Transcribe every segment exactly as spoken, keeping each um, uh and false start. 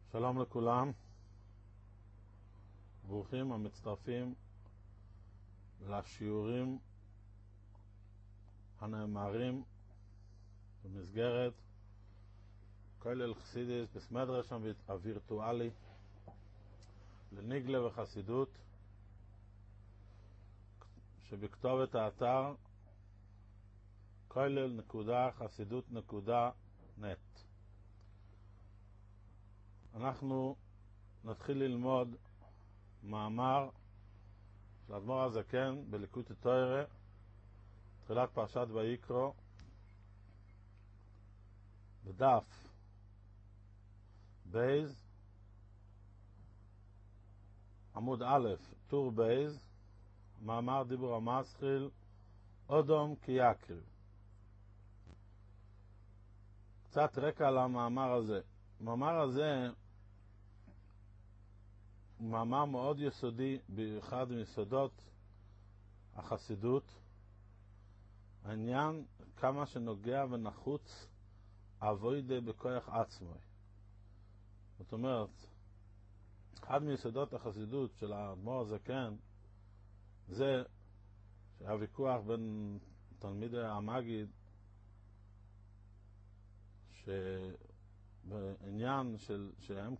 שלום לכולם, ברוכים המצטרפים לשיעורים הנאמרים במסגרת כולל חסידס בסמדרש הווירטואלי לניגלה וחסידות שבכתובת האתר כולל נקודה חסידות נקודה נט. אנחנו נתחיל ללמוד מאמר של האדמו"ר הזקן בליקוטי תורה, תחילת פרשת ויקרא, בדף בייז, עמוד א', טור בייז, מאמר דיבור המסחיל, אודום כי יקריב. קצת רקע על המאמר הזה. המאמר הזה הוא מאמר מאוד יסודי באחד מיסודות החסידות, העניין כמה שנוגע ונחוץ עבודה בכוח עצמו. זאת אומרת, אחד מיסודות החסידות של האדמו"ר הזקן זה שהיה ויכוח בין תלמידי המגיד שבעניין של שהם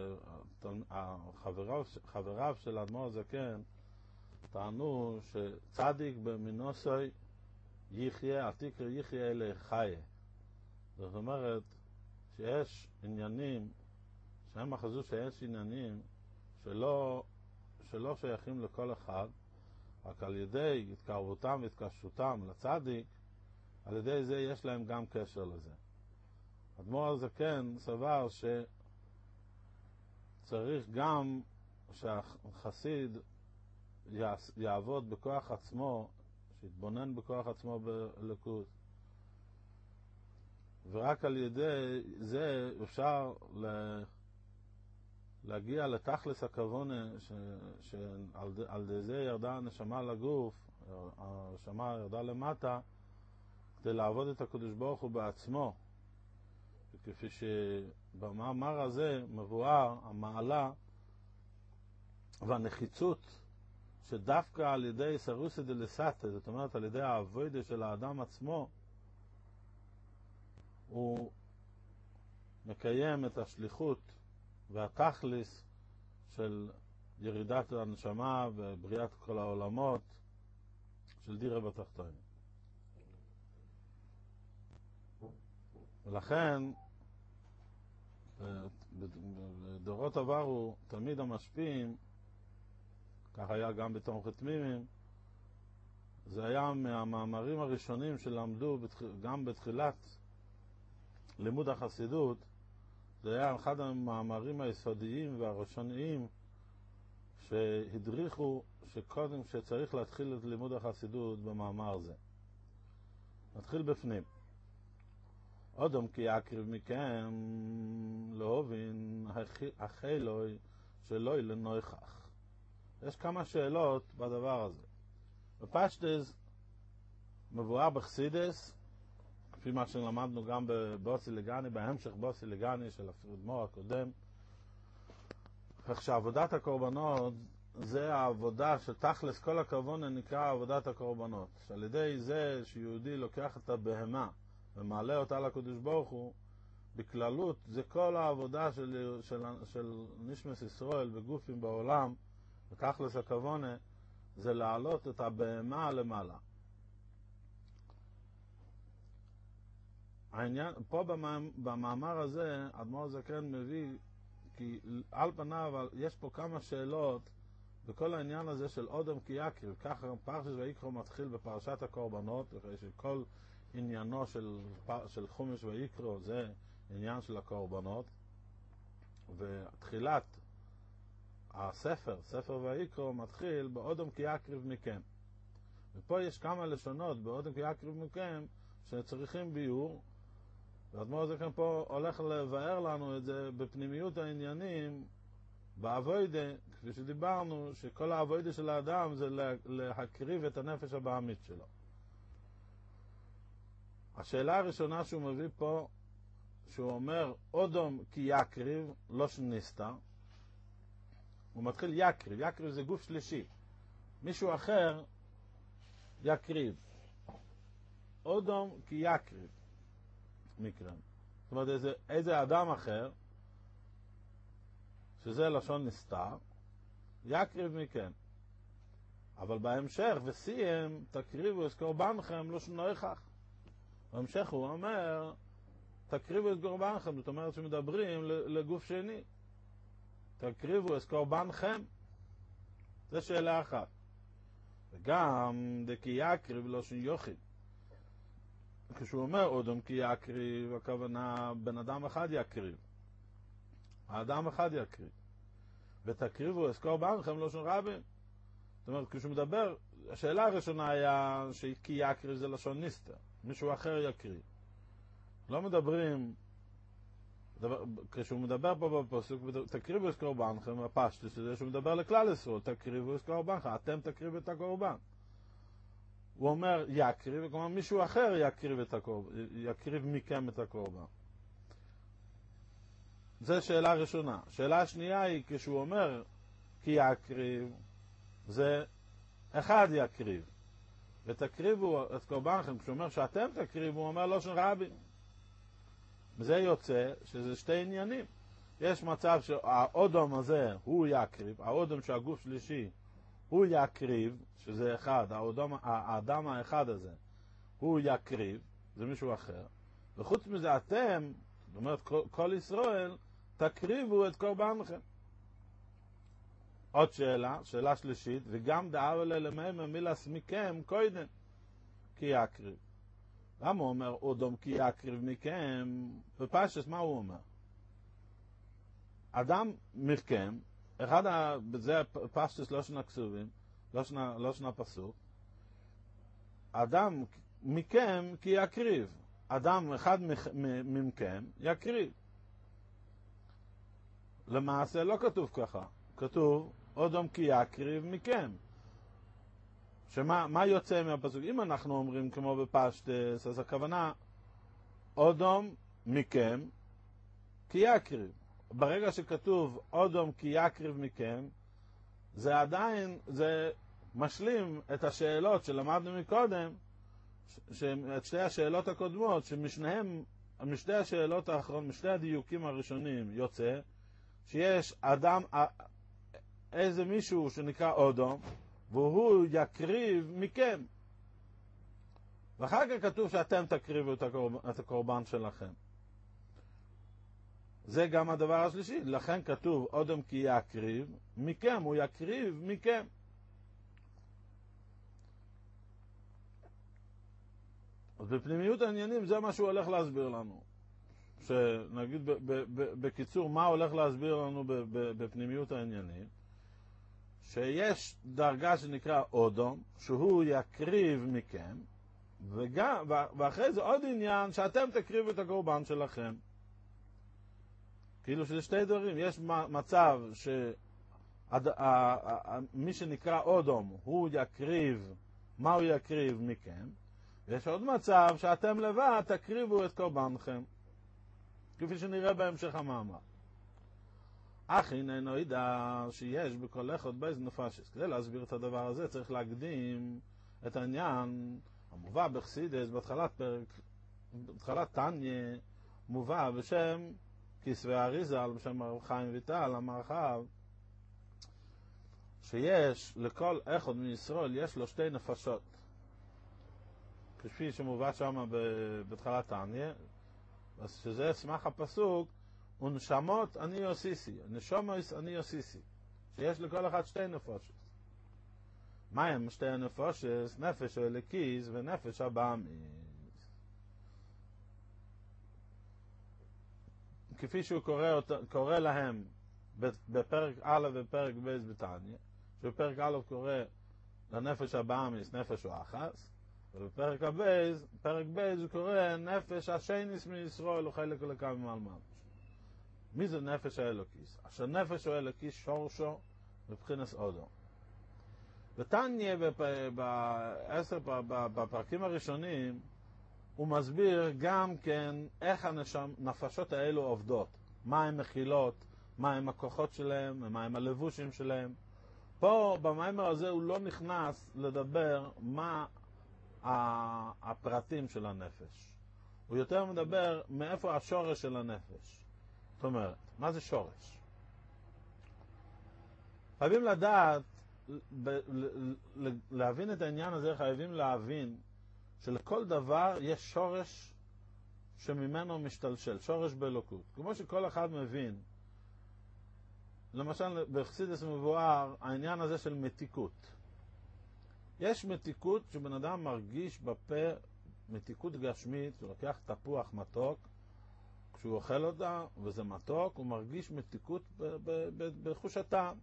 שחבריו חבריו של האדמו"ר הזקן טענו שצדיק במינוסוי יחיה, התיקר יחיה אלה חיה. זאת אומרת שיש עניינים שהם אחזו שיש עניינים שלא שלא שייכים לכל אחד, רק על ידי התקרבותם והתקשרותם לצדיק, על ידי זה יש להם גם קשר לזה. האדמו"ר הזקן סבר שצריך גם שהחסיד יעבוד בכוח עצמו, שיתבונן בכוח עצמו בליקוט, ורק על ידי זה אפשר להגיע לתכלס הכוונה שעל ידי זה ירדה הנשמה לגוף, הנשמה ירדה למטה כדי לעבוד את הקדוש ברוך הוא בעצמו. וכפי שבמאמר הזה מבואר המעלה והנחיצות שדווקא על ידי סרוסא דלסתא, זאת אומרת על ידי העבודה של האדם עצמו, הוא מקיים את השליחות והתכלס של ירידת הנשמה ובריאת כל העולמות של דירה בתחתונים. ולכן בדורות עברו תלמיד המשפיעים, כך היה גם בתומכי תמימים, זה היה מהמאמרים הראשונים שלמדו גם בתחילת לימוד החסידות. זה היה אחד המאמרים היסודיים והראשוניים שהדריכו שקודם שצריך להתחיל את לימוד החסידות במאמר זה. נתחיל בפנים. אודום כי יקריב מכם להובין החילוי שלוי לנויכח. יש כמה שאלות בדבר הזה. בפשטס מבואר בחסידס, כפי מה שלמדנו גם בבוסי לגני, בהמשך בוסי לגני של הפרידמור הקודם, כך שעבודת הקורבנות זה העבודה שתכלס כל הכוונה נקרא עבודת הקורבנות, שעל ידי זה שיהודי לוקח את הבהמה ומעלה אותה לקדוש ברוך הוא, בכללות זה כל העבודה של, של, של נשמת ישראל וגופים בעולם, ותכלס הכוונה זה להעלות את הבהמה למעלה. העניין, פה במאמר הזה האדמו"ר הזקן מביא כי על פניו יש פה כמה שאלות בכל העניין הזה של אודום כי יקריב. ככה פרשת ויקרא מתחיל בפרשת הקורבנות, שכל עניינו של, של חומש ויקרא זה עניין של הקורבנות, ותחילת הספר, ספר ויקרא, מתחיל באודום כי יקריב מכם. ופה יש כמה לשונות באודום כי יקריב מכם שצריכים ביור, והאדמו"ר הזקן פה הולך לבאר לנו את זה בפנימיות העניינים בעבודה, כפי שדיברנו שכל העבודה של האדם זה להקריב את הנפש הבהמית שלו. השאלה הראשונה שהוא מביא פה, שהוא אומר אודום כי יקריב, לא שניסתר, הוא מתחיל יקריב, יקריב זה גוף שלישי, מישהו אחר יקריב, אודום כי יקריב מקרא, זאת אומרת איזה, איזה אדם אחר, שזה לשון נסתר, יקריב מכם, אבל בהמשך וסיים תקריבו את קורבנכם לא שנויכך, בהמשך הוא אומר תקריבו את קורבנכם, זאת אומרת שמדברים לגוף שני, תקריבו את קורבנכם, זה שאלה אחת. וגם דקי יקריב לא שיוחיד, כשהוא אומר אודום כי יקריב, הכוונה בן אדם אחד יקריב, האדם אחד יקריב, ותקריבו את קורבנכם לא של רבים, זאת אומרת כשהוא מדבר, השאלה הראשונה היה שכי יקריב זה לשון נסתר, מישהו אחר יקריב, לא מדברים, דבר, כשהוא מדבר פה בפסוק, תקריבו את קורבנכם, הפשטוס הזה שהוא מדבר לכלל ישראל, תקריבו את קורבנכם, אתם תקריבו את הקורבן. הוא אומר יקריב, כלומר מישהו אחר יקריב את הקורבן, יקריב מכם את הקורבן. זו שאלה ראשונה. שאלה שנייה היא כשהוא אומר כי יקריב, זה אחד יקריב, ותקריבו את קורבנכם, כשהוא אומר שאתם תקריבו, הוא אומר לא של רבים. וזה יוצא שזה שתי עניינים. יש מצב שהאודום הזה הוא יקריב, האודום שהגוף שלישי הוא יקריב, שזה אחד, האודום, האדם האחד הזה הוא יקריב, זה מישהו אחר, וחוץ מזה אתם, זאת אומרת כל, כל ישראל, תקריבו את קורבנכם. עוד שאלה, שאלה שלישית, וגם דאב אלה למהם מילס מכם קודם כי יקריב. למה הוא אומר אודום כי יקריב מכם? בפשטוס מה הוא אומר? אדם מכם, אחד ה... זה פשטוס לא שנה כסובים, לא שנה, לא שנה פסוק, אדם מכם כי יקריב, אדם אחד מכם יקריב. למעשה לא כתוב ככה, כתוב אודום כי יקריב מכם. שמה מה יוצא מהפסוק? אם אנחנו אומרים כמו בפשטוס, אז הכוונה אודום מכם כי יקריב. ברגע שכתוב אודום כי יקריב מכם, זה עדיין, זה משלים את השאלות שלמדנו מקודם, את שתי השאלות הקודמות, שמשניהם, משתי השאלות האחרונות, משתי הדיוקים הראשונים יוצא, שיש אדם, איזה מישהו שנקרא אודום, והוא יקריב מכם. ואחר כך כתוב שאתם תקריבו את הקורבן, את הקורבן שלכם. זה גם הדבר השלישי, לכן כתוב אודום כי יקריב מכם, הוא יקריב מכם. אז בפנימיות העניינים זה מה שהוא הולך להסביר לנו. שנגיד ב- ב- ב- בקיצור מה הולך להסביר לנו ב- ב- בפנימיות העניינים, שיש דרגה שנקרא אודום, שהוא יקריב מכם, וגם, ואחרי זה עוד עניין שאתם תקריבו את הקורבן שלכם. כאילו שזה שתי דברים, יש מצב שמי שנקרא אודום הוא יקריב, מה הוא יקריב מכם, ויש עוד מצב שאתם לבד תקריבו את קורבנכם, כפי שנראה בהמשך המאמר. אך הנה ידע שיש בכל אחד בייז נפשס. כדי להסביר את הדבר הזה צריך להקדים את העניין המובא בחסידס בהתחלת פרק, בהתחלת תניא, מובא בשם כסבי אריזל, בשם הרב חיים ויטל, המרחב, שיש לכל אחד מישראל יש לו שתי נפשות, כפי שמובא שם בהתחלת תניא, שזה סמך הפסוק ונשמות אני יוסיסי, נשומות אני יוסיסי, שיש לכל אחד שתי נפשות. מה הם שתי הנפשות? נפש האלוקיס ונפש הבאמיס. כפי שהוא קורא, קורא להם בפרק א' ופרק ב' בתניא, שבפרק א' קורא לנפש הבאמיס נפש ואחס, ובפרק הב', פרק ב' הוא קורא נפש השייניס מישראל וחלק אלוקה ממעל. מי זה נפש האלוקיס? אשר נפש האלוקיס שורשו מבחינת אודום. בתניא בעשר בפרקים הראשונים הוא מסביר גם כן איך הנפשות האלו עובדות, מה הן מכילות, מה הם הכוחות שלהם, מה הם הלבושים שלהם. פה במיימר הזה הוא לא נכנס לדבר מה הפרטים של הנפש. הוא יותר מדבר מאיפה השורש של הנפש. זאת אומרת, מה זה שורש? חייבים לדעת, ב- ל- ל- להבין את העניין הזה, חייבים להבין שלכל דבר יש שורש שממנו משתלשל, שורש באלוקות. כמו שכל אחד מבין, למשל בחסידות מבואר העניין הזה של מתיקות. יש מתיקות שבן אדם מרגיש בפה, מתיקות גשמית, הוא לוקח תפוח מתוק, כשהוא אוכל אותה וזה מתוק, הוא מרגיש מתיקות בחוש הטעם.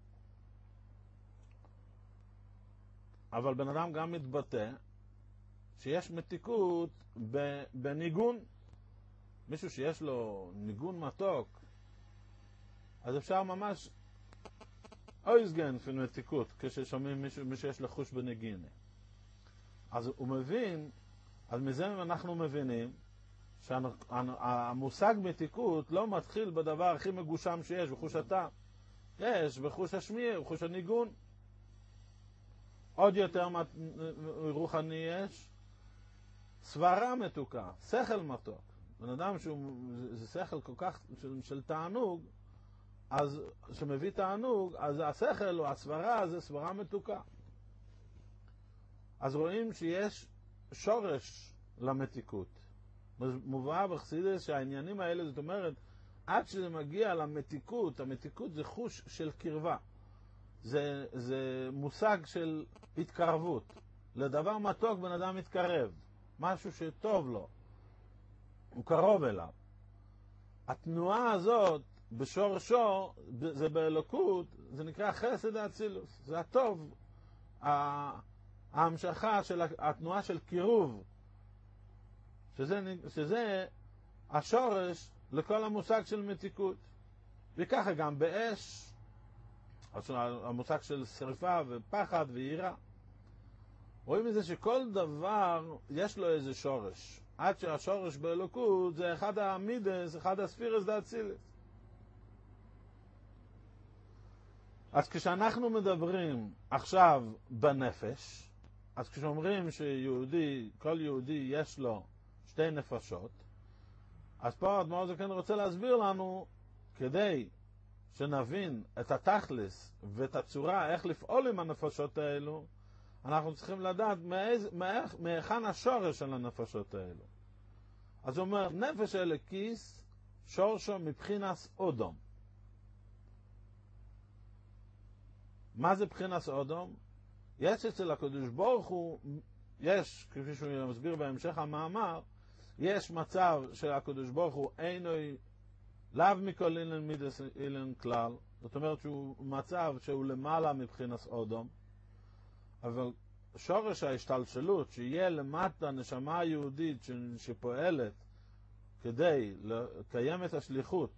אבל בן אדם גם מתבטא שיש מתיקות בניגון. מישהו שיש לו ניגון מתוק, אז אפשר ממש אויזגן של מתיקות כששומעים מישהו, מישהו יש לחוש בנגינה. אז הוא מבין, אז מזה אנחנו מבינים שהמושג מתיקות לא מתחיל בדבר הכי מגושם שיש, בחוש הטעם. יש בחוש השמיע, בחוש הניגון. עוד יותר רוחני יש סברה מתוקה, שכל מתוק. בן אדם שהוא, זה שכל כל כך של, של תענוג, אז שמביא תענוג, אז השכל או הסברה זה סברה מתוקה. אז רואים שיש שורש למתיקות. מובא בחסידות שהעניינים האלה, זאת אומרת, עד שזה מגיע למתיקות, המתיקות זה חוש של קרבה. זה, זה מושג של התקרבות. לדבר מתוק בן אדם מתקרב. משהו שטוב לו. הוא קרוב אליו. התנועה הזאת בשורשו, זה באלוקות, זה נקרא חסד האצילוס. זה הטוב. ההמשכה של התנועה של קירוב. שזה, שזה השורש לכל המושג של מתיקות. וככה גם באש, המושג של שריפה ופחד ויראה. רואים מזה שכל דבר יש לו איזה שורש. עד שהשורש באלוקות זה אחד המידס, אחד הספירס דאצילס. אז כשאנחנו מדברים עכשיו בנפש, אז כשאומרים שיהודי, כל יהודי יש לו שתי נפשות, אז פה אדמו"ר הזקן רוצה להסביר לנו, כדי שנבין את התכלס ואת הצורה איך לפעול עם הנפשות האלו, אנחנו צריכים לדעת מהיכן השורש של הנפשות האלו. אז הוא אומר, נפש אלוקיס שורשו מבחינס אודום. מה זה מבחינס אודום? יש אצל הקדוש ברוך הוא, יש, כפי שהוא מסביר בהמשך המאמר, יש מצב שהקדוש ברוך הוא אינו לאו מכל אילן מידס אילן כלל, זאת אומרת שהוא מצב שהוא למעלה מבחינס אודום, אבל שורש ההשתלשלות שיהיה למטה נשמה היהודית שפועלת כדי לקיים את השליחות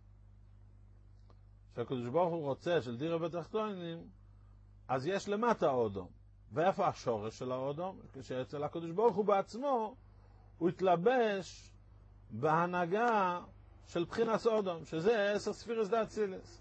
שהקדוש ברוך הוא רוצה של דירה בתחתונים, אז יש למטה אודום. ואיפה השורש של האודום? כשאצל הקדוש ברוך הוא בעצמו הוא התלבש בהנהגה של בחינס אודום, שזה עשר ספירס דאצילס.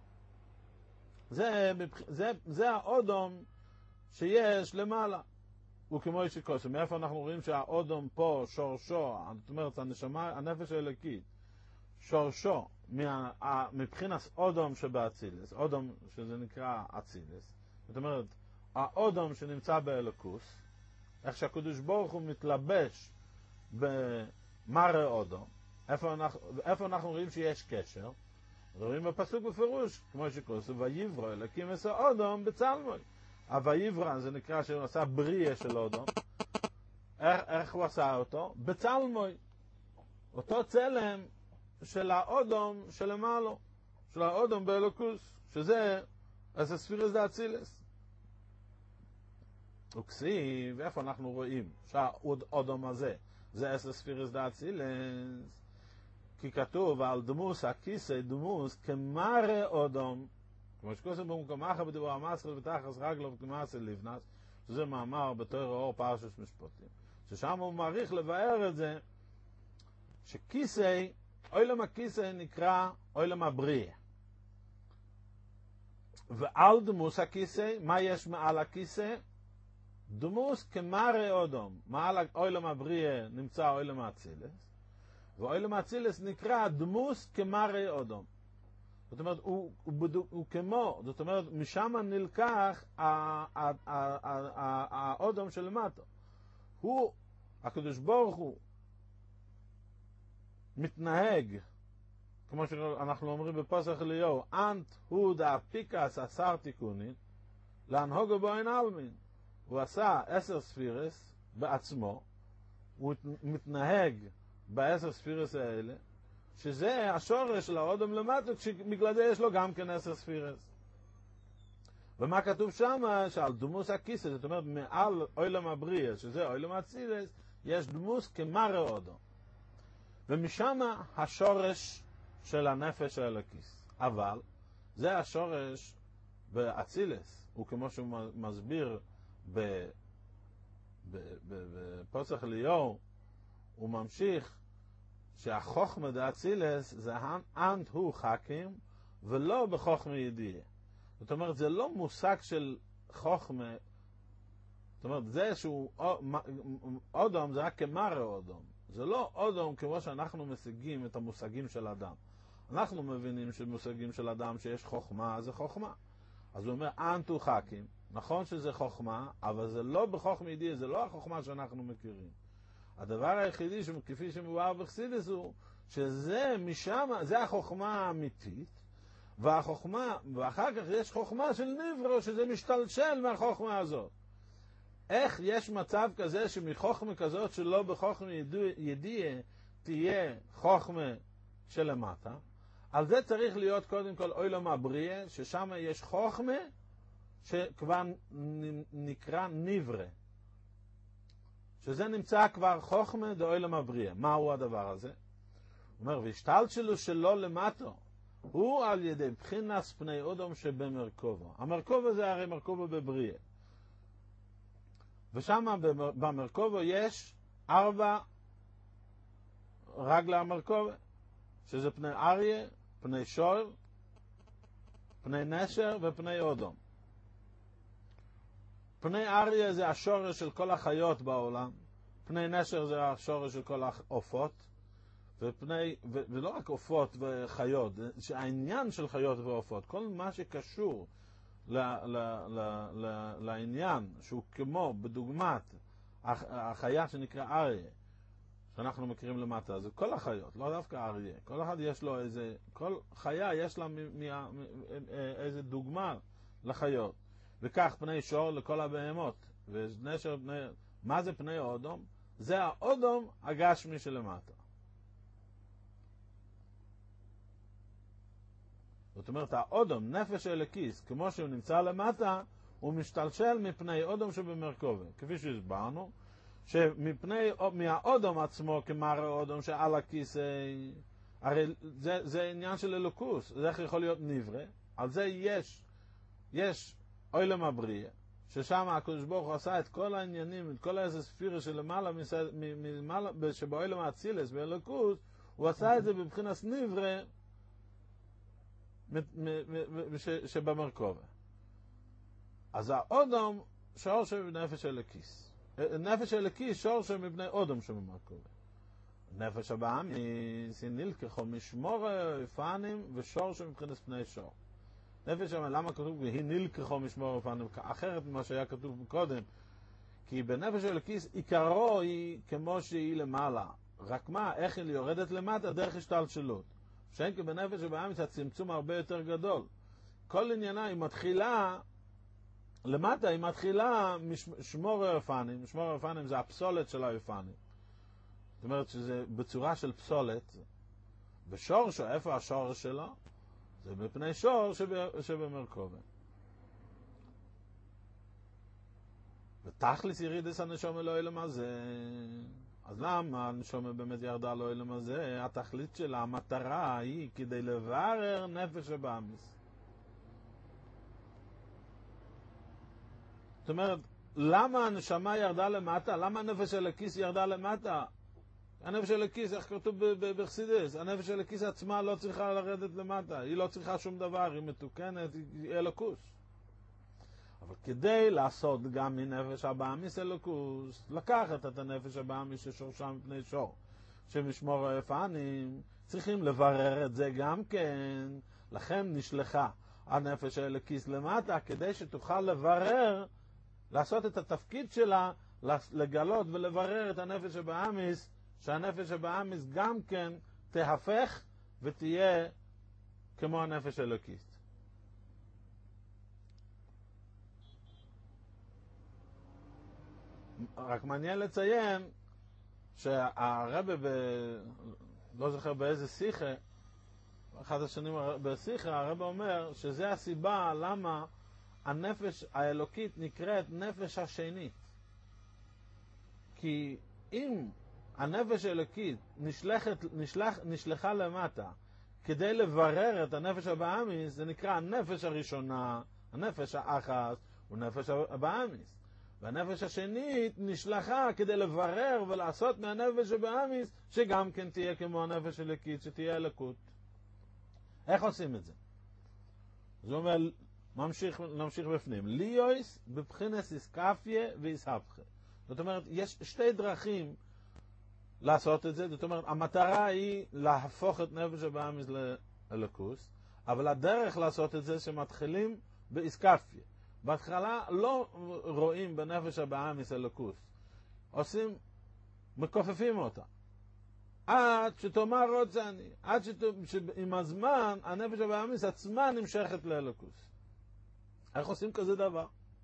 זה, זה, זה האודום שיש למעלה. וכמו יש קוסם, מאיפה אנחנו רואים שהאודום פה, שורשו, זאת אומרת, הנשמה, הנפש האלוקית, שורשו, מה, מבחינס אודום שבאצילס, אודום שזה נקרא אצילס, זאת אומרת, האודום שנמצא באלוקוס, איך שהקדוש ברוך הוא מתלבש במראה אודום, איפה אנחנו, איפה אנחנו רואים שיש קשר? רואים בפסוק בפירוש, כמו שקוראים, ויברא אלוקים עשה אודום בצלמוי. הויברא זה נקרא שהוא עשה בריאה של אודום. איך, איך הוא עשה אותו? בצלמוי. אותו צלם של האודום שלמעלו, של האודום באלוקוס, שזה אז הספירס דאצילס. וכסיב, איפה אנחנו רואים שהאודום הזה זה אס הספירס דאצילס? כי כתוב על דמוס הכיסא דמוס כמראה אודום, כמו שכוסם במקומך בדבר המסחל ותחס רגלו וכמעשה לבנס, שזה מאמר בתור אור פרשת משפטים, ששם הוא מעריך לבאר את זה, שכיסא, עולם הכיסא נקרא עולם הבריאה. ועל דמוס הכיסא, מה יש מעל הכיסא? דמוס כמראה אודום. מעל עולם הבריאה נמצא עולם האצילס, ועולם האצילס נקרא דמוס כמראה אודום. זאת אומרת, הוא, הוא, הוא, הוא כמו, זאת אומרת, משם נלקח האודום שלמטה. הוא, הקדוש ברוך הוא, מתנהג, כמו שאנחנו אומרים בפסח אליהו, אנט הוא דאפיקס עשר תיקונין, להנהוגו בו אין אלמין. הוא עשה עשר ספירס בעצמו, הוא מתנהג בעשר ספירס האלה, שזה השורש של האודום למטה, בגלל זה יש לו גם כן עשר ספירס. ומה כתוב שם? שעל דמוס הכיסא, זאת אומרת, מעל עולם הבריאה, שזה עולם האצילס, יש דמוס כמראה אודום. ומשם השורש של הנפש האלוקית. אבל זה השורש באצילס, הוא כמו שהוא מסביר בפסח אליהו, הוא ממשיך שהחוכמה דאצילס זה אנט הוא חכים ולא בחוכמה ידיעה. זאת אומרת, זה לא מושג של חוכמה, זאת אומרת, זה שהוא אודום זה רק כמראה אודום. זה לא אודום כמו שאנחנו משיגים את המושגים של אדם. אנחנו מבינים שמושגים של אדם שיש חוכמה, זה חוכמה. אז הוא אומר, אנט הוא חכים. נכון שזה חוכמה, אבל זה לא בחוכמה ידיעה, זה לא החוכמה שאנחנו מכירים. הדבר היחידי כפי שמובא בחסידות הוא שזה משם, זה החוכמה האמיתית, והחוכמה, ואחר כך יש חוכמה של נברו שזה משתלשל מהחוכמה הזאת. איך יש מצב כזה שמחוכמה כזאת שלא בחוכמה ידיעה תהיה חוכמה שלמטה? על זה צריך להיות קודם כל עולם הבריאה, ששם יש חוכמה שכבר נקרא נברה. שזה נמצא כבר חוכמה דעולם הבריאה. מהו הדבר הזה? הוא אומר, והשתלשלו שלו למטו, הוא על ידי בחינס פני אודום שבמרכובו. המרכובו זה הרי מרכובו בבריאה. ושם במרכובו יש ארבע רגלה המרכובו, שזה פני אריה, פני שור, פני נשר ופני אודום. פני אריה זה השורש של כל החיות בעולם, פני נשר זה השורש של כל העופות, ופני, ו, ולא רק עופות וחיות, שהעניין של חיות ועופות, כל מה שקשור ל, ל, ל, ל, לעניין, שהוא כמו בדוגמת החיה שנקרא אריה, שאנחנו מכירים למטה, זה כל החיות, לא דווקא אריה, כל אחד יש לו איזה, כל חיה יש לה מ, מ, מ, איזה דוגמה לחיות. וכך פני שור לכל הבהמות, ונשר פני, מה זה פני אודום? זה האודום הגשמי שלמטה. זאת אומרת, האודום, נפש אלוקיס, כמו שהוא נמצא למטה, הוא משתלשל מפני אודום שבמרכובו. כפי שהסברנו, שמפני, מהאודום עצמו, כמראה אודום שעל הכיסא, הרי זה, זה עניין של אלוקוס, זה איך יכול להיות נברא, על זה יש, יש עולם הבריאה, ששם הקדוש ברוך הוא עשה את כל העניינים, את כל איזה ספירה שלמעלה, מלמעלה, שבעולם האצילס, באלוקוס, הוא עשה את זה בבחינת נברא, שבמרכובו. אז האודום שור שבנפש אלוקיס. נפש אלוקיס שור שבבני אודום שבמרכובו. נפש הבאמיס היא נלקחו משמור פנים ושור שבבחינת פני שור. נפש הבאמיס, למה כתוב היא נלקחו משמור פנים? אחרת ממה שהיה כתוב קודם. כי בנפש אלוקיס עיקרו היא כמו שהיא למעלה. רק מה, איך היא יורדת למטה? דרך השתלשלות. שאין כי בנפש הבאמיס הצמצום הרבה יותר גדול. כל עניינה היא מתחילה, למטה היא מתחילה משמור האופנים. משמור האופנים זה הפסולת של האופנים. זאת אומרת שזה בצורה של פסולת. ושור, איפה השור שלו? זה בפני שור שבמרכובו. ותכלס ירידס הנשום אלוהים הזה. אז למה הנשום באמת ירדה לאלוהים הזה? התכלית שלה, המטרה היא כדי לברר נפש הבאמיס. זאת אומרת, למה הנשמה ירדה למטה? למה הנפש של הכיס ירדה למטה? הנפש של הכיס, איך כתוב בחסידות? הנפש של הכיס עצמה לא צריכה לרדת למטה. היא לא צריכה שום דבר, היא מתוקנת, היא אלוקוס. אבל כדי לעשות גם מנפש הבאמיס אלוקוס, לקחת את הנפש הבאמיס ששורשה מפני שור, שמשמור פנים, צריכים לברר את זה גם כן. לכן נשלחה הנפש האלוקיס למטה, כדי שתוכל לברר, לעשות את התפקיד שלה, לגלות ולברר את הנפש הבאמיס, שהנפש הבאמיס גם כן תהפך ותהיה כמו הנפש האלוקית. רק מעניין לציין שהרבא ב... לא זוכר באיזה שיחה, אחד השנים בשיחה, הרבא אומר שזה הסיבה למה הנפש האלוקית נקראת נפש השנית. כי אם הנפש האלוקית נשלחת, נשלח, נשלחה למטה כדי לברר את הנפש הבאמיס, זה נקרא הנפש הראשונה, הנפש האחת ונפש הבאמיס. והנפש השנית נשלחה כדי לברר ולעשות מהנפש הבאמיס שגם כן תהיה כמו הנפש האלוקית, שתהיה אלוקות. איך עושים את זה? זה אומר, ממשיך, נמשיך בפנים. ליויס בבחינס איסקפיה ואיסהפכה. זאת אומרת, יש שתי דרכים לעשות את זה. זאת אומרת, המטרה היא להפוך את נפש הבאמיס לאלוקוס, אבל הדרך לעשות את זה שמתחילים באיסקפיה. בהתחלה לא רואים בנפש הבאמיס אלוקוס. עושים, מכופפים אותה. עד שתאמר רוצה אני. עד שעם הזמן הנפש הבאמיס עצמה נמשכת לאלוקוס. איך עושים כזה דבר?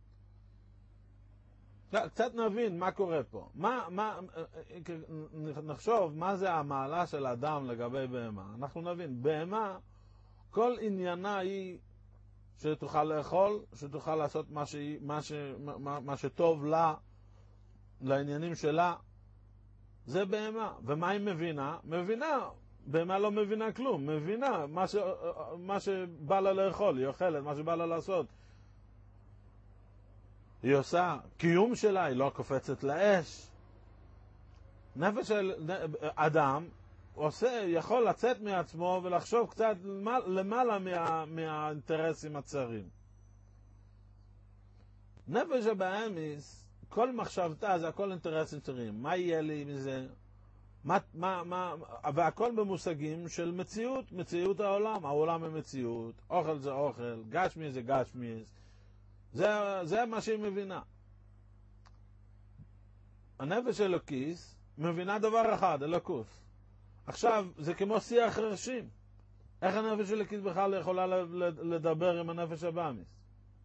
קצת נבין מה קורה פה. מה, מה, נחשוב מה זה המעלה של האדם לגבי בהמה. אנחנו נבין, בהמה, כל עניינה היא שתוכל לאכול, שתוכל לעשות מה, שהיא, מה, ש, מה, מה שטוב לה, לעניינים שלה. זה בהמה. ומה היא מבינה? מבינה. בהמה לא מבינה כלום. מבינה מה, ש, מה שבא לה לאכול, היא אוכלת, מה שבא לה לעשות. היא עושה קיום שלה, היא לא קופצת לאש. נפש של אדם עושה, יכול לצאת מעצמו ולחשוב קצת למעלה מה, מהאינטרסים הצרים. נפש הבאמיס, כל מחשבתה זה הכל אינטרסים צרים. מה יהיה לי מזה? מה, מה, מה, והכל במושגים של מציאות, מציאות העולם. העולם הוא מציאות, אוכל זה אוכל, גשמי זה גשמי. זה, זה מה שהיא מבינה. הנפש אלוקיס מבינה דבר אחד, אלוקוס. עכשיו, זה כמו שיח חרשים. איך הנפש אלוקיס בכלל יכולה לדבר עם הנפש הבאמיס?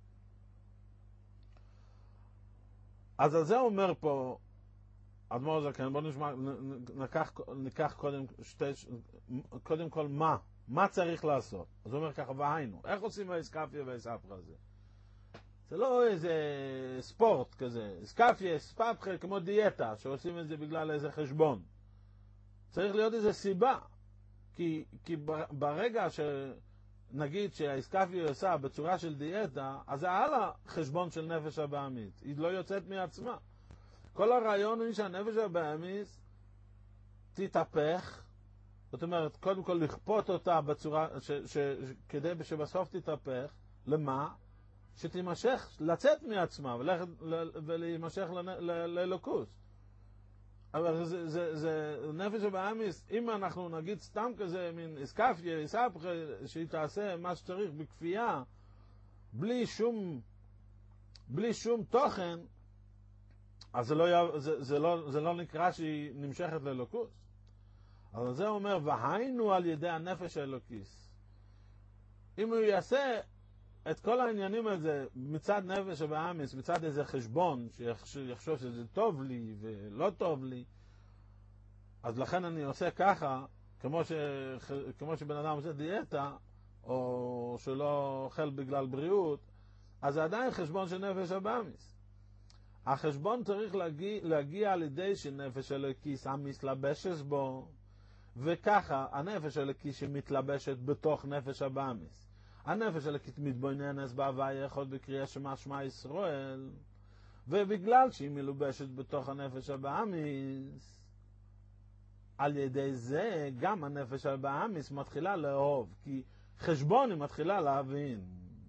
אז על זה אומר פה אדמו"ר זקן, בוא נשמע, ניקח, ניקח קודם, שתי, קודם כל מה, מה צריך לעשות. אז הוא אומר ככה, והיינו, איך עושים האיסקפיה והאיסהפכה הזה? זה לא איזה ספורט כזה, איסקפיה, איסהפכה, כמו דיאטה, שעושים את זה בגלל איזה חשבון. צריך להיות איזה סיבה, כי, כי ברגע שנגיד שהאיסקפיה עושה בצורה של דיאטה, אז זה על החשבון של נפש הבאמית, היא לא יוצאת מעצמה. כל הרעיון הוא שהנפש הבאמית תתהפך, זאת אומרת, קודם כל לכפות אותה בצורה, ש, ש, ש, כדי שבסוף תתהפך, למה? שתימשך, לצאת מעצמה ולכת, ולהימשך לאלוקות. אבל זה, זה, זה נפש הבאמיס, אם אנחנו נגיד סתם כזה, מין איסקפיה, איסהפכה, שהיא תעשה מה שצריך בכפייה, בלי שום, בלי שום תוכן, אז זה לא, זה, זה לא, זה לא נקרא שהיא נמשכת לאלוקות. אבל זה אומר, והיינו על ידי הנפש האלוקיס. אם הוא יעשה את כל העניינים הזה מצד נפש הבאמיס, מצד איזה חשבון, שיחשוב שזה טוב לי ולא טוב לי, אז לכן אני עושה ככה, כמו, ש, כמו שבן אדם עושה דיאטה, או שלא אוכל בגלל בריאות, אז זה עדיין חשבון של נפש הבאמיס. החשבון צריך להגיע, להגיע על ידי שנפש אלוקיס המתלבשת בו, וככה הנפש אלוקית שמתלבשת בתוך נפש הבאמיס. הנפש אלוקית מתבוננת בהוויה אחד בקריאה שמע שמע ישראל, ובגלל שהיא מלובשת בתוך הנפש הבאמיס, על ידי זה גם הנפש הבאמיס מתחילה לאהוב, כי חשבון היא מתחילה להבין.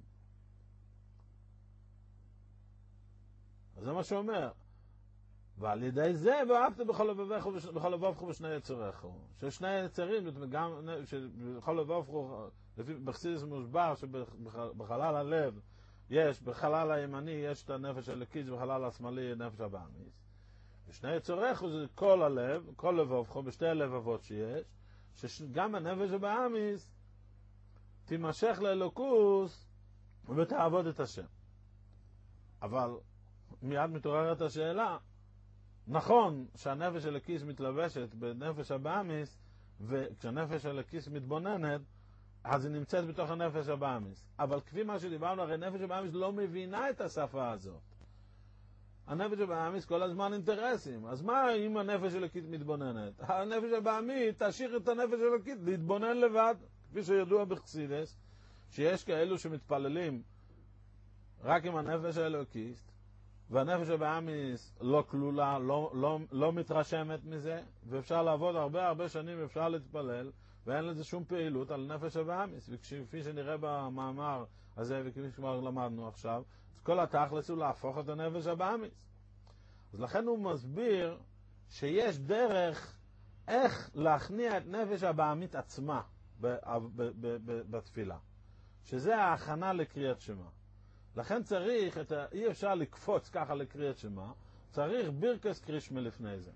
אז זה מה שאומר. ועל ידי זה, ואהבת בכל לבבך ובכל לבבך ובשני יצריך. ששני יצרים, גם בכל לבבך, לפי בחסידות מוסבר שבחלל הלב יש, בחלל הימני יש את הנפש הלקיס, בחלל השמאלי נפש הבאמיס. ושני יצריך זה כל הלב, כל לבבך, בשתי הלבבות שיש, שגם הנפש הבאמיס תימשך לאלוקוס ותעבוד את השם. אבל מיד מתעוררת השאלה, נכון שהנפש הלקיס מתלבשת בנפש הבאמיס, וכשהנפש הלקיס מתבוננת, אז היא נמצאת בתוך הנפש הבאמיס. אבל כפי מה שדיברנו, הרי נפש הבאמיס לא מבינה את השפה הזאת. הנפש הבאמיס כל הזמן אינטרסים. אז מה אם הנפש הלקית מתבוננת? הנפש הבאמית תשאיר את הנפש הלקית להתבונן לבד. כפי שידוע בחסידות, שיש כאלו שמתפללים רק עם הנפש האלוקיסט, והנפש הבאמיס לא כלולה, לא, לא, לא מתרשמת מזה, ואפשר לעבוד הרבה הרבה שנים, אפשר להתפלל, ואין לזה שום פעילות על נפש הבאמיס. וכפי שנראה במאמר הזה, וכפי שכבר למדנו עכשיו, אז כל התכלס הוא להפוך את הנפש הבאמיס. אז לכן הוא מסביר שיש דרך איך להכניע את נפש הבאמית עצמה בתפילה, שזה ההכנה לקריאת שמע. לכן צריך, את ה... אי אפשר לקפוץ ככה לקריאת שמע, צריך בירקס קרישמה לפני זה.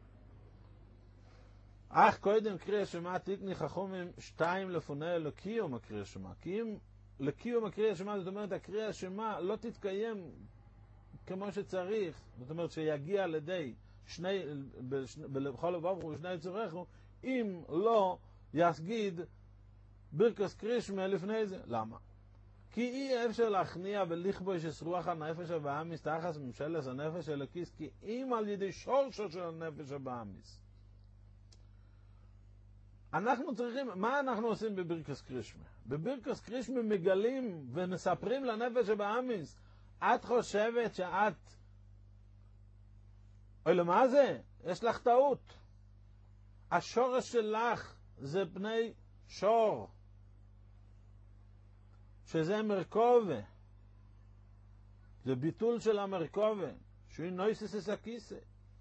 אך קודם קריאת שמע תקני חכמים שתיים לפני לקיום הקריאת שמע. כי אם לקיום הקריאת שמע, זאת אומרת הקריאת שמע לא תתקיים כמו שצריך, זאת אומרת שיגיע לידי שני, בכל לבבך ובשני יצריך, אם לא יסגיד בירקס קרישמה לפני זה. למה? כי אי אפשר להכניע ולכבוש את רוח הנפש הבאמיס תחת ממשלת הנפש הלקיס, כי אם על ידי שורשו של הנפש הבאמיס. אנחנו צריכים, מה אנחנו עושים בבירקס קרישמה? בבירקס קרישמה מגלים ומספרים לנפש הבאמיס, את חושבת שאת, אוי למה זה? יש לך טעות. השורש שלך זה פני שור. שזה מרכובה, זה ביטול של המרכובה, שהוא נויסס את הכיסא,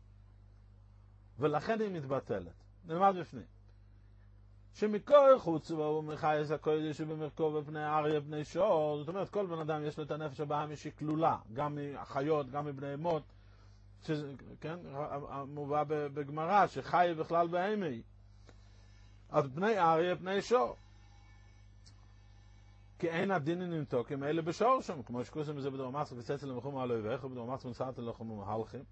ולכן היא מתבטלת. נלמד בפנים. שמכל חוץ והוא מחייס הקודש שבמרכובה פני אריה פני שור, זאת אומרת כל בן אדם יש לו את הנפש הבאמיס שהיא כלולה, גם מחיות, גם מבני מות, שזה, כן, המובא בגמרא, שחי בכלל בהמי. אז פני אריה פני שור. כי אין הדינין נמתוקים אלה בשור שם, כמו שקוסם בזה בדור מצח וצצל למחום על אויביך, ובדור מצח ונשאת לכם ומהלכים,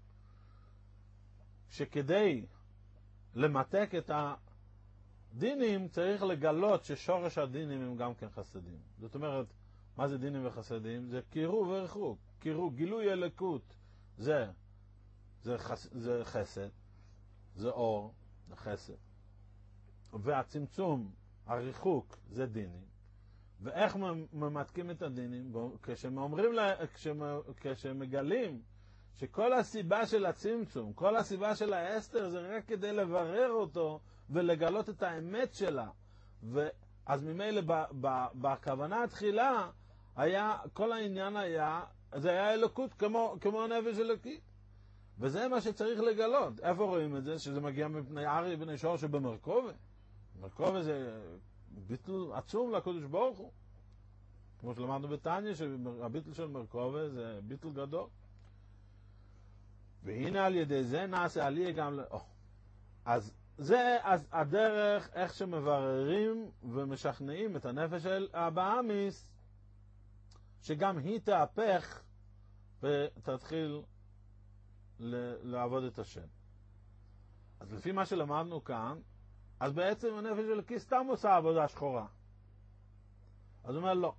שכדי למתק את הדינים צריך לגלות ששורש הדינים הם גם כן חסדים. זאת אומרת, מה זה דינים וחסדים? זה קירוב וריחוק. קירוב, גילוי אלוקות, זה, זה, חס, זה חסד, זה אור, זה חסד. והצמצום, הריחוק, זה דינים. ואיך ממתקים את הדינים? כשאומרים לה, כשמגלים שכל הסיבה של הצמצום, כל הסיבה של האסתר זה רק כדי לברר אותו ולגלות את האמת שלה. ואז ממילא בכוונה התחילה היה, כל העניין היה, זה היה אלוקות כמו, כמו נפש אלוקית. וזה מה שצריך לגלות. איפה רואים את זה? שזה מגיע מפני ארי בני שור שבמרכובה. מרכובה זה ביטל עצום לקדוש ברוך הוא. כמו שלמדנו בתניא, שהביטל של מרכובה זה ביטל גדול. והנה על ידי זה נעשה עליה גם ל... Oh. אז זה אז הדרך איך שמבררים ומשכנעים את הנפש של הבאמיס, שגם היא תהפך ותתחיל לעבוד את השם. אז לפי מה שלמדנו כאן, אז בעצם הנפש של כי סתם עושה עבודה שחורה. אז הוא אומר לא.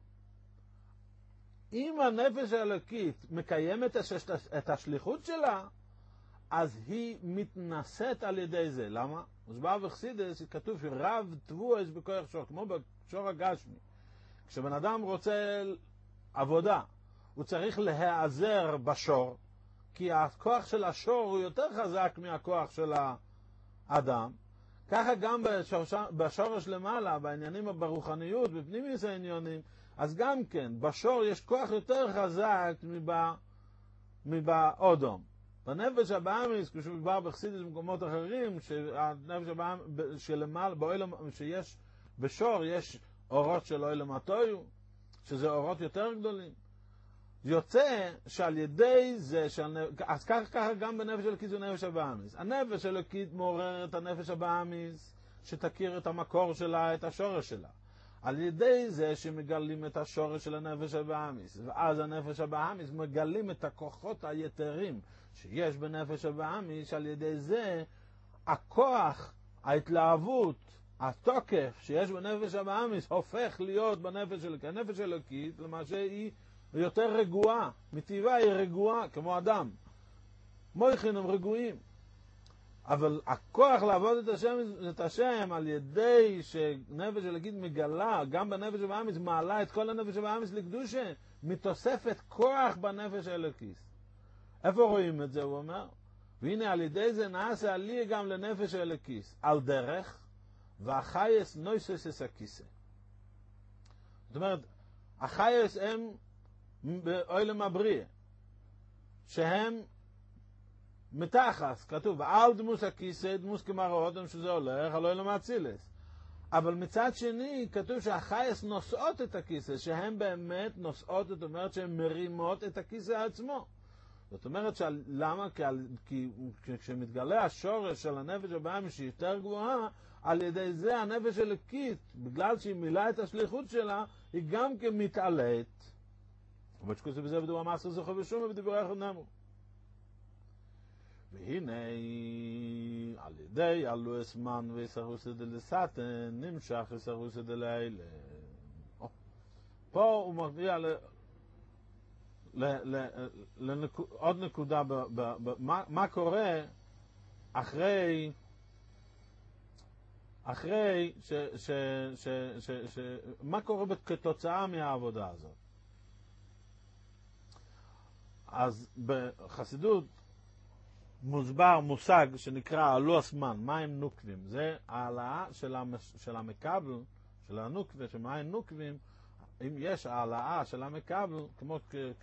אם הנפש האלוקית מקיימת את השליחות שלה, אז היא מתנשאת על ידי זה. למה? מוסבר בחסידות כתוב שרב תבואש בכוח שור, כמו בשור הגשמי. כשבן אדם רוצה עבודה, הוא צריך להיעזר בשור, כי הכוח של השור הוא יותר חזק מהכוח של האדם. ככה גם בשורש, בשורש למעלה, בעניינים ברוחניות, בפנימיות העניינים, אז גם כן, בשור יש כוח יותר חזק מבא, מבאודום. בנפש הבאמיס, כשמדבר בחסידות במקומות אחרים, שהנפש הבאמיס, שלמעלה, באוילם, שיש, בשור יש אורות של אוילם התויו, שזה אורות יותר גדולים. יוצא שעל ידי זה, שעל, אז ככה ככה גם בנפש אלוקית זה נפש הבאמיס. הנפש אלוקית מעורר את הנפש הבאמיס, שתכיר את המקור שלה, את השורש שלה. על ידי זה שמגלים את השורש של הנפש הבאמיס, ואז הנפש הבאמיס מגלים את הכוחות היתרים שיש בנפש הבאמיס, על ידי זה הכוח, ההתלהבות, התוקף שיש בנפש הבאמיס הופך להיות בנפש אלוקית. הנפש אלוקית, למה שהיא יותר רגועה, מטבעה היא רגועה, כמו אדם. מויכין הם רגועים. אבל הכוח לעבוד את השם, את השם על ידי שנפש אלוקית מגלה, גם בנפש הבאמיס, מעלה את כל הנפש הבאמיס לקדושה, מתוספת כוח בנפש האלוקית. איפה רואים את זה? הוא אומר, והנה על ידי זה נעשה עלי גם לנפש האלוקית, על דרך, והחייס נויסס אס הכיסא. זאת אומרת, החייס הם באוילם הבריאה, שהם מתחס, כתוב, על דמוס הכיסא, דמוס כמראות, שזה הולך, על אוילם האצילס. אבל מצד שני, כתוב שהחייס נושאות את הכיסא, שהן באמת נושאות, זאת אומרת שהן מרימות את הכיסא עצמו. זאת אומרת, של, למה? כי, כי כשמתגלה השורש של הנפש הבאמיס שהיא יותר גבוהה, על ידי זה הנפש אלוקית, בגלל שהיא מילאה את השליחות שלה, היא גם כמתעלית. אבל שקוסו בזה בדבר מעשר זוכר ושום ובדיבור אחד נאמרו. והנה, על ידי עלו אסמן ויסרוסא דלסתן, נמשך יסרוסא דלילה. פה הוא מגיע ל... לעוד נקודה, מה קורה אחרי, אחרי, ש, ש, ש, ש, ש, מה קורה כתוצאה מהעבודה הזאת? אז בחסידות מוסבר מושג שנקרא עלו אסמן, מים נוקבים. זה העלאה של, המש, של המקבל, של הנוקבה, שמים נוקבים, אם יש העלאה של המקבל, כמו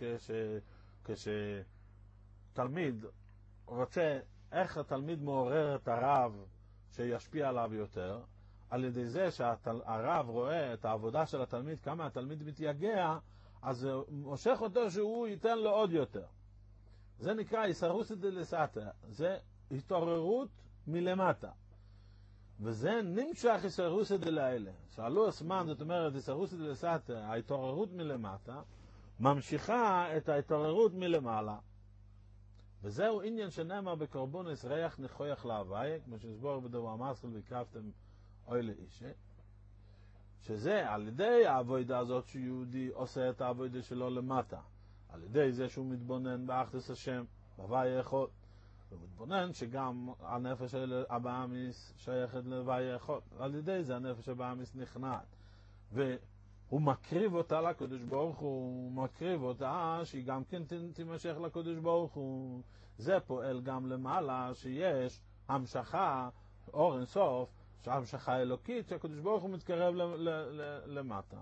כשתלמיד רוצה, איך התלמיד מעורר את הרב שישפיע עליו יותר, על ידי זה שהרב רואה את העבודה של התלמיד, כמה התלמיד מתייגע, אז זה מושך אותו שהוא ייתן לו עוד יותר. זה נקרא יסרוסא דלסתא, זה התעוררות מלמטה. וזה נמשך יסרוסא דלילה. שעלו אסמן, זאת אומרת, יסרוסא דלסתא, ההתעוררות מלמטה, ממשיכה את ההתעוררות מלמעלה. וזהו עניין שנאמר בקורבנס ריח ניחוח להווי, כמו שנסבור בדבר מסחל והקרבתם אוי לאישה, שזה על ידי העבודה הזאת שיהודי עושה את העבודה שלו למטה, על ידי זה שהוא מתבונן באחדות השם, בהווי אחד, ומתבונן שגם הנפש הבאמיס שייכת להווי אחד, על ידי זה הנפש הבאמיס נכנעת, והוא מקריב אותה לקדוש ברוך הוא, הוא מקריב אותה שהיא גם כן תימשך לקדוש ברוך הוא. זה פועל גם למעלה שיש המשכה, אור אינסוף, שהמשכה אלוקית, שהקדוש ברוך הוא מתקרב למטה.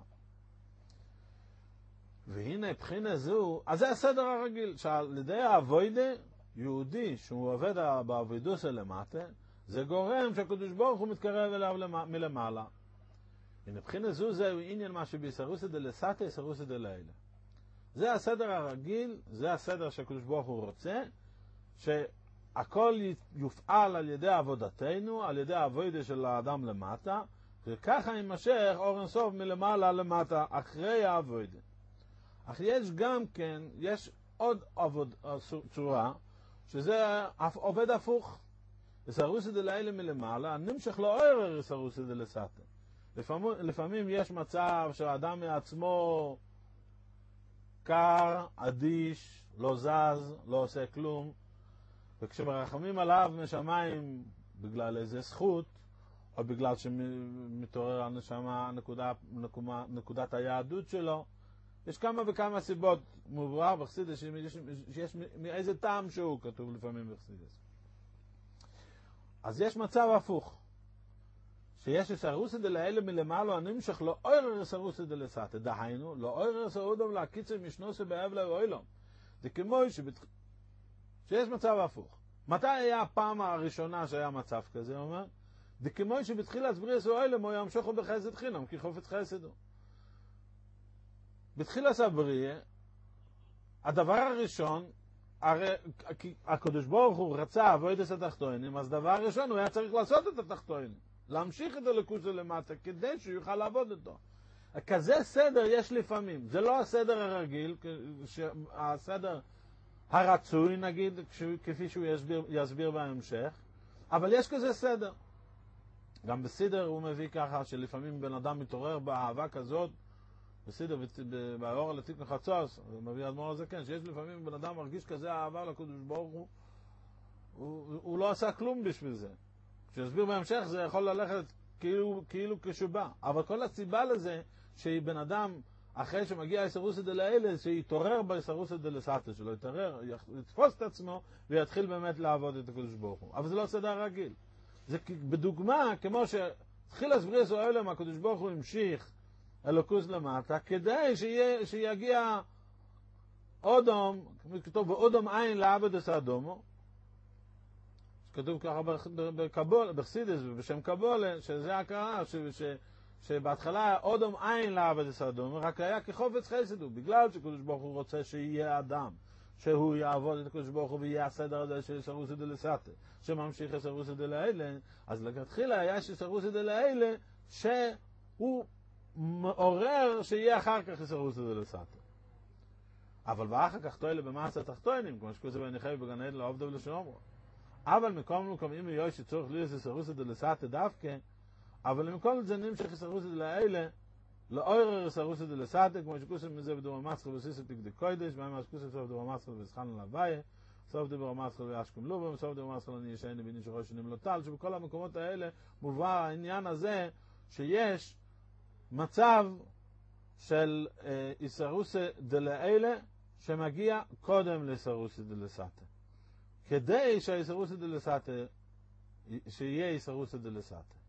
והנה בחינה זו, אז זה הסדר הרגיל, שעל ידי העבודה, יהודי שהוא עובד בעבודות למטה, זה גורם שהקדוש ברוך הוא מתקרב אליו מלמעלה. הנה בחינה זו זהו עניין מה שביסרוסא דלסתא יסרוסא דלילה. זה הסדר הרגיל, זה הסדר שהקדוש ברוך הוא רוצה, שהכל יופעל על ידי עבודתנו, על ידי העבודה של האדם למטה, וככה יימשך אור אינסוף מלמעלה למטה, אחרי העבודה. אך יש גם כן, יש עוד עבוד, צורה, שזה עובד הפוך. יסרוסא דלילה מלמעלה, נמשך לעורר יסרוסא דלסתא. לפעמים, לפעמים יש מצב שהאדם מעצמו קר, אדיש, לא זז, לא עושה כלום, וכשמרחמים עליו משמיים בגלל איזה זכות, או בגלל שמתעורר הנשמה, נקודה, נקומה, נקודת היהדות שלו, יש כמה וכמה סיבות מובהר בחסידס, שיש, שיש מאיזה טעם שהוא כתוב לפעמים בחסידס. אז יש מצב הפוך, שיש איסרוסא דלעילא מלמעלה הנמשך לא עורר איסרוסא דלסתא, דהיינו, לא עורר איסרוסא להקיצר משנוסא באבלה ואוילום. זה כמו שבתח... שיש מצב הפוך. מתי היה הפעם הראשונה שהיה מצב כזה? הוא אומר, זה כמו שבתחילת בריאת האוילם הוא ימשכו בחסד חינם, כי חופץ חסד הוא. בתחילת הבריאה, הדבר הראשון, הרי הקדוש ברוך הוא רצה עבודת התחתונים, אז דבר הראשון הוא היה צריך לעשות את התחתונים, להמשיך את הליכוז למטה, כדי שהוא יוכל לעבוד אותו. כזה סדר יש לפעמים, זה לא הסדר הרגיל, הסדר הרצוי נגיד, כפי שהוא יסביר, יסביר בהמשך, אבל יש כזה סדר. גם בסדר הוא מביא ככה שלפעמים בן אדם מתעורר באהבה כזאת, בסדר, באור לתיקון חצוץ, הוא מביא אדמו"ר הזה, כן, שיש לפעמים בן אדם מרגיש כזה אהבה לקדוש ברוך הוא, הוא, הוא לא עשה כלום בשביל זה. כשיסביר בהמשך זה יכול ללכת כאילו, כאילו כשבא. אבל כל הסיבה לזה שבן אדם, אחרי שמגיע איסרוסא דלעילא, שיתעורר באיסרוסא דלסתא שלו, יתעורר, יתפוס את עצמו ויתחיל באמת לעבוד את הקדוש ברוך הוא. אבל זה לא סדר רגיל. זה בדוגמה, כמו שהתחיל בריאת העולם, הקדוש ברוך הוא המשיך אלוקוס למטה, כדי שיהיה, שיגיע אודום, כתוב באודום עין לעבד אדומו, כתוב ככה בקבול, בחסידס ובשם קבולה, שזה הקראה, ש, ש, שבהתחלה אודום עין לעבד אדומו, רק היה כחופץ חסד הוא, בגלל שקדוש ברוך הוא רוצה שיהיה אדם, שהוא יעבוד את הקדוש ברוך הוא ויהיה הסדר הזה של איסרוסא דלסתא, שממשיך איסרוסא דלעילא, אז לכתחילה היה איסרוסא דלעילא, שהוא מעורר שיהיה אחר כך איסרוסא דלסתא. אבל ואחר כך תועלה במעשה תחתונים, כמו שכתוב בניחי בגן עדן לעובדו ולשומרו. אבל מקום מקום אם יהיה שצורך להיות איסרוסא דלסתא דווקא, אבל מקום זה נמשך איסרוסא דלעילא, לעורר איסרוסא דלסתא, כמו שכתוב מזה בדור המסחר בסיסא תקדי קודש, ומה שכתוב סוף דור המסחר וסחן להוויה, סוף דור המסחר וישכם לובם, סוף דור המסחר אני ישן ביני שחוש שנים לא טל, שבכל המקומות האלה מובא העניין הזה שיש מצב של איסרוסא דלעילא שמגיע קודם לאיסרוסא דלסתא. כדי שהאיסרוסא דלסתא שיהיה איסרוסא דלסתא.